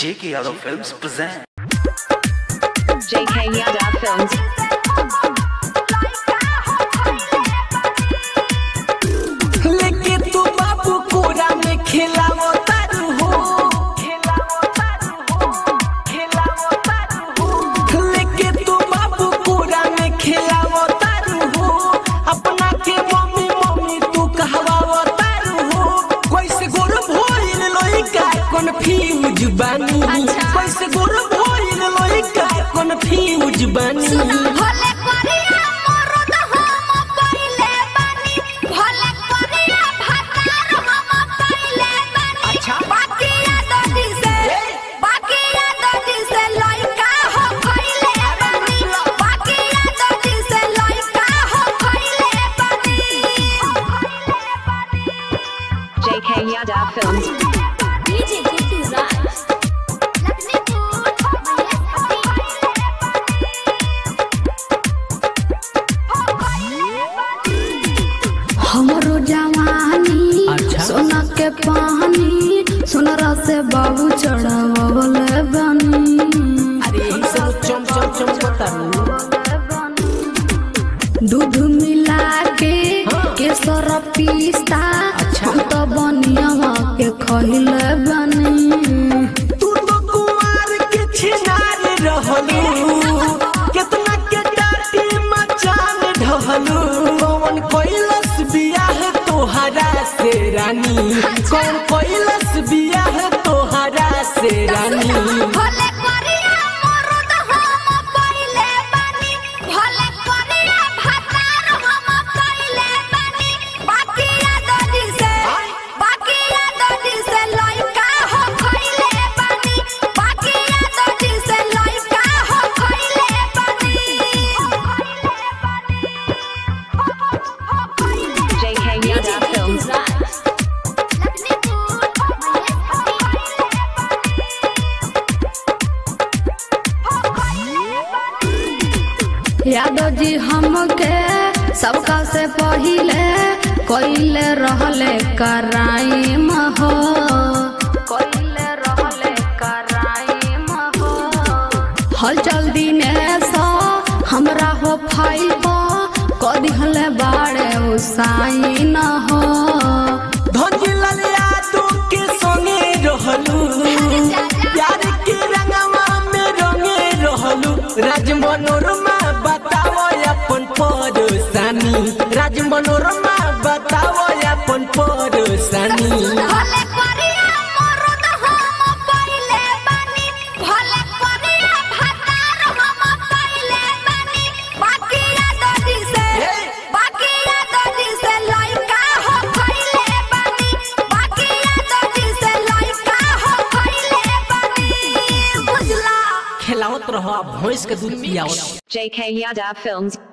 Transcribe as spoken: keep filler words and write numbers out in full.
J K Yadav Films present J K Yadav Films. लेके तू बाबू कोरा में खेलावो तारू हो, लेके तू बाबू कोरा में खेलावो तारू हो, अपना के मम्मी मम्मी तू कहवावो तारू हो। कैसे गोर भइल लइका कन्फ्यूज बानी, कैसे गोर भइल लइका कन्फ्यूज बानी। J K Yadav Films. हमरो जवानी सोना के पानी सोनरा से बाबू चढ़ावल बनी। अरे सब चम चम चम बतारू दूध मिला के केसर पिस्ता हम तो बनिया के खइल बनी। तू तो कुमार के छिनार रहलू, कितना के टाटी मचान ढहलू। कौन कैलस बियाह तोहरा से रानी, कौन कैलस बियाह तोहरा से रानी। J K Yadav Films. Yadav ji हमके सबका से पहिले कइले रहले कराइम हो, कइले रहले कराइम हो। हल जल्दी ने सो हमरा हो फाइबो कदी हले बाड़े उसाइन हो। धनजीलाल यादव के संगे रहलू, प्यार के रंगवा में रंगे रहलू। राज मनोरमा बताओ अपन परेशानी, राज मनोरमा बताओ अपन परेशानी। खिलावत रहो भैंस के दूध पियावत। J K Yadav Films.